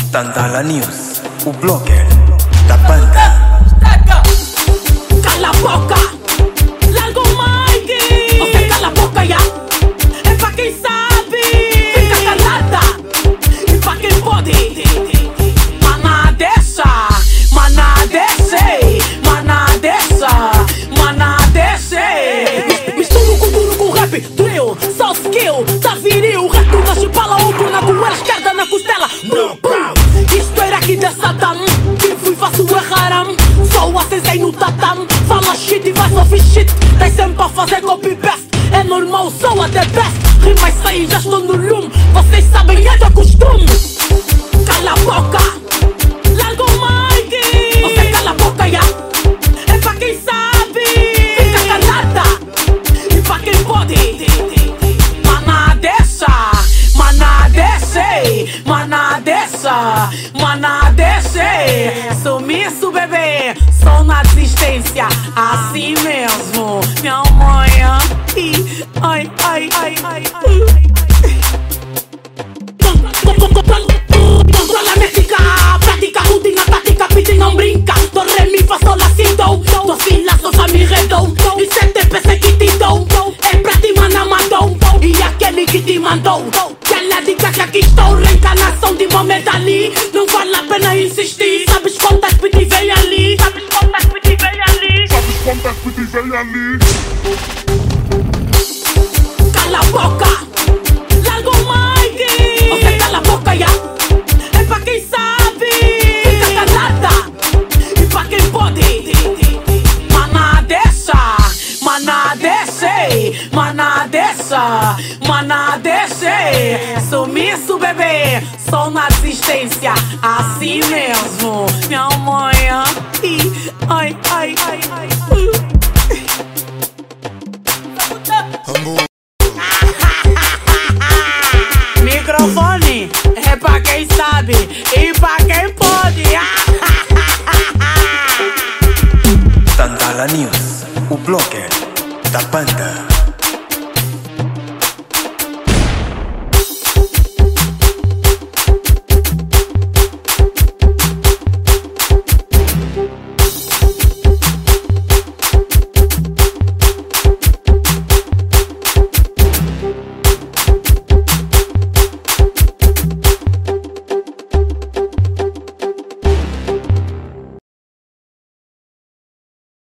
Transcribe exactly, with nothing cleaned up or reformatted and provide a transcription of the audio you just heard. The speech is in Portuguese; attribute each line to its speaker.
Speaker 1: Tandala News, o blogger da banda.
Speaker 2: Cala a boca, larga o mic. Você cala a boca, já. É pra quem sabe. Fica calada, e pra quem pode. Mana dessa, mana desse, mana dessa, mana desse. Misturo cultura com rap, drill, só skill, tá viril. Reto na chipala, outro na goela, esquerda na costela. Brum, brum. Isto era aqui da Saddam. Quem fui faço é haram. Só o acesei no tatam. Fala shit e vai só fiz shit. Tem sempre a fazer copy-paste. É normal, sou até best. Rimas saem, já estou no lume. Vocês sabem, é do costume. Cala a boca, larga o mic. Você cala a boca, já. É pra quem sabe. Fica calada, e pra quem pode. Mana dessa, mana desse, mana dessa, mana desse. Sumiço, bebê, sou na desistência. Assim mesmo, minha mãe. Ai, ai, ai, ai, ai. Controla a métrica, prática, rotina, tática, pide, não brinca. Do re, mi, fa, sol, la, si, do. Do, si, la, so, fa, mi, re, do. E se te pense que te dou. É pra ti, mana, mandou. E aquele que te mandou. Que ela diga que aqui estou. Reencarnação de Mohamed Ali. Não vale a pena insistir. Sabes quantas pedi vem ali? Sabes quantas pedi vem ali?
Speaker 3: Sabes quantas pedi vem ali?
Speaker 2: Cala a boca, larga o mic. Você cala a boca, já. É pra quem sabe. Fica calada, e pra quem pode. Mana dessa, mana desse, mana dessa, mana desse. Sumiço, bebê, sou na desistência. Assim mesmo, minha mãe. Ai, ai, ai, ai. Microfone é pra quem sabe e pra quem pode.
Speaker 1: Tandala News, o blogger da banda.